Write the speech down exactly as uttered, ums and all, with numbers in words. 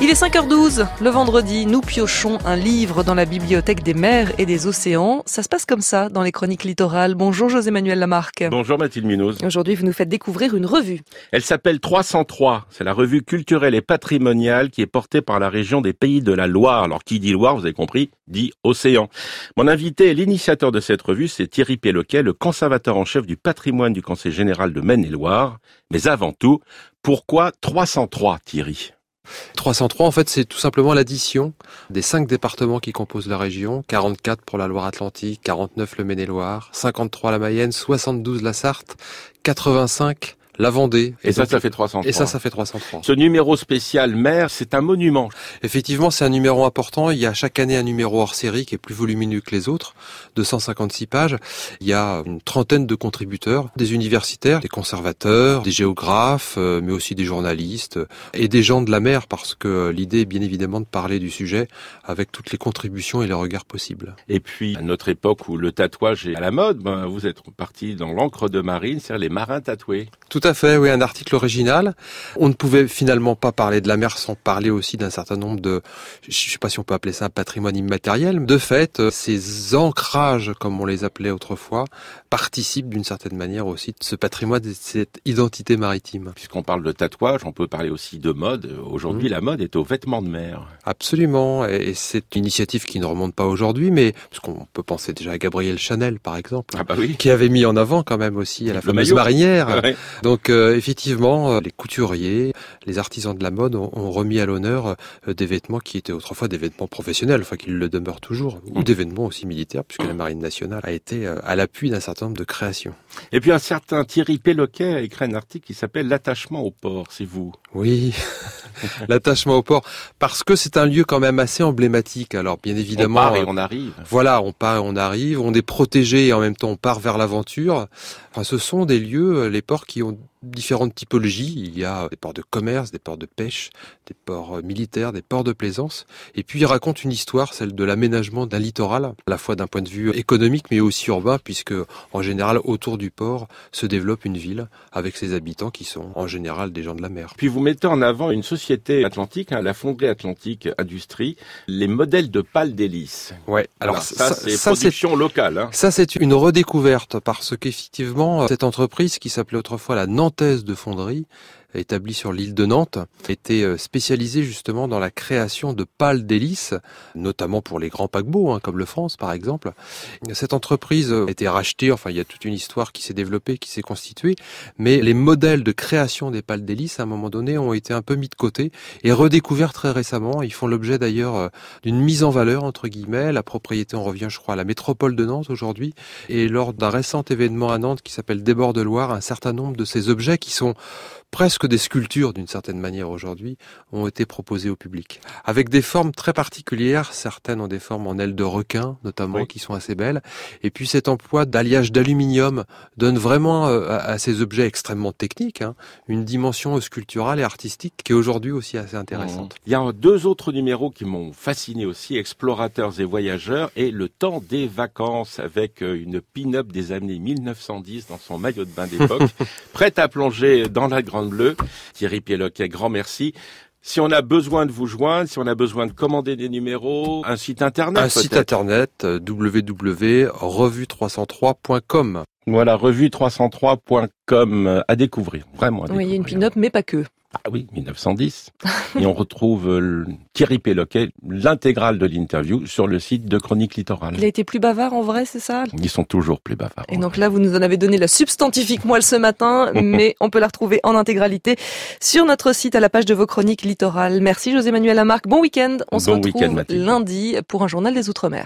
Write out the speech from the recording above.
Il est cinq heures douze, le vendredi, nous piochons un livre dans la bibliothèque des mers et des océans. Ça se passe comme ça dans les chroniques littorales. Bonjour José-Manuel Lamarque. Bonjour Mathilde Munoz. Aujourd'hui, vous nous faites découvrir une revue. Elle s'appelle trois cent trois. C'est la revue culturelle et patrimoniale qui est portée par la région des Pays de la Loire. Alors qui dit Loire, vous avez compris, dit océan. Mon invité et l'initiateur de cette revue, c'est Thierry Péloquet, le conservateur en chef du patrimoine du Conseil général de Maine-et-Loire. Mais avant tout, pourquoi trois cent trois, Thierry ? trois cent trois, en fait, c'est tout simplement l'addition des cinq départements qui composent la région. quarante-quatre pour la Loire-Atlantique, quarante-neuf le Maine-et-Loire, cinquante-trois la Mayenne, soixante-douze la Sarthe, quatre-vingt-cinq la Vendée. Et, et ça, donc, ça fait trois cent trois. Et ça, ça fait trois cent trois. Ce numéro spécial mer, c'est un monument. Effectivement, c'est un numéro important. Il y a chaque année un numéro hors série qui est plus volumineux que les autres, deux cent cinquante-six pages. Il y a une trentaine de contributeurs, des universitaires, des conservateurs, des géographes, euh, mais aussi des journalistes et des gens de la mer, parce que l'idée est bien évidemment de parler du sujet avec toutes les contributions et les regards possibles. Et puis, à notre époque où le tatouage est à la mode, ben, vous êtes parti dans l'encre de marine, c'est-à-dire les marins tatoués. Tout à fait, oui, un article original. On ne pouvait finalement pas parler de la mer sans parler aussi d'un certain nombre de, je ne sais pas si on peut appeler ça un patrimoine immatériel. De fait, ces ancrages, comme on les appelait autrefois, participent d'une certaine manière aussi de ce patrimoine, de cette identité maritime. Puisqu'on parle de tatouage, on peut parler aussi de mode. Aujourd'hui, mmh. la mode est aux vêtements de mer. Absolument, et c'est une initiative qui ne remonte pas aujourd'hui, mais parce qu'on peut penser déjà à Gabrielle Chanel, par exemple, ah bah oui. qui avait mis en avant quand même aussi la Le fameuse maillot. marinière. Ah ouais. Donc euh, effectivement, euh, les couturiers, les artisans de la mode ont, ont remis à l'honneur euh, des vêtements qui étaient autrefois des vêtements professionnels, enfin qu'ils le demeurent toujours, mmh. ou des vêtements aussi militaires, puisque la Marine nationale a été euh, à l'appui d'un certain nombre de créations. Et puis un certain Thierry Péloquet a écrit un article qui s'appelle « L'attachement au port », c'est vous. Oui, l'attachement au port, parce que c'est un lieu quand même assez emblématique. Alors bien évidemment, on part et on arrive. Voilà, on part et on arrive, on est protégé et en même temps on part vers l'aventure. Enfin, ce sont des lieux, les ports qui ont différentes typologies. Il y a des ports de commerce, des ports de pêche, des ports militaires, des ports de plaisance. Et puis il raconte une histoire, celle de l'aménagement d'un littoral, à la fois d'un point de vue économique mais aussi urbain, puisque en général autour du port se développe une ville avec ses habitants qui sont en général des gens de la mer. Puis vous mettez en avant une société atlantique, hein, la Fonderie Atlantique Industrie, les modèles de pales d'hélice. Ouais. Alors, Alors ça, ça c'est ça, production c'est, locale. Hein. Ça c'est une redécouverte parce qu'effectivement cette entreprise qui s'appelait autrefois la Nantaise de Fonderie, établie sur l'île de Nantes, était spécialisée justement dans la création de pales d'hélice, notamment pour les grands paquebots, hein, comme le France par exemple. Cette entreprise a été rachetée, enfin il y a toute une histoire qui s'est développée, qui s'est constituée, mais les modèles de création des pales d'hélice à un moment donné ont été un peu mis de côté et redécouverts très récemment. Ils font l'objet d'ailleurs d'une mise en valeur entre guillemets. La propriété en revient, je crois, à la métropole de Nantes aujourd'hui. Et lors d'un récent événement à Nantes qui s'appelle Des bords de Loire, un certain nombre de ces objets qui sont presque des sculptures d'une certaine manière aujourd'hui, ont été proposées au public. Avec des formes très particulières, certaines ont des formes en ailes de requin notamment, oui. qui sont assez belles. Et puis cet emploi d'alliage d'aluminium donne vraiment à, à ces objets extrêmement techniques hein, une dimension sculpturale et artistique qui est aujourd'hui aussi assez intéressante. Mmh. Il y a deux autres numéros qui m'ont fasciné aussi, Explorateurs et Voyageurs et Le temps des vacances avec une pin-up des années mille neuf cent dix dans son maillot de bain d'époque, prête à plonger dans la grande bleue. Thierry Péloquet, grand merci. Si on a besoin de vous joindre, si on a besoin de commander des numéros, un site internet Un peut-être. site internet, w w w point revue trois cent trois point com. Voilà, revue trois cent trois point com à découvrir, vraiment à découvrir. Oui, il y a une pin-up, mais pas que. Ah oui, mille neuf cent dix. Et on retrouve euh, Thierry Péloquet, l'intégrale de l'interview sur le site de Chroniques Littorales. Il a été plus bavard en vrai, c'est ça ? Ils sont toujours plus bavards. Et donc là, vous nous en avez donné la substantifique moelle ce matin, mais on peut la retrouver en intégralité sur notre site à la page de vos Chroniques Littorales. Merci José-Manuel Lamarque, bon week-end. On bon se retrouve week-end, Mathilde. lundi pour un journal des Outre-mer.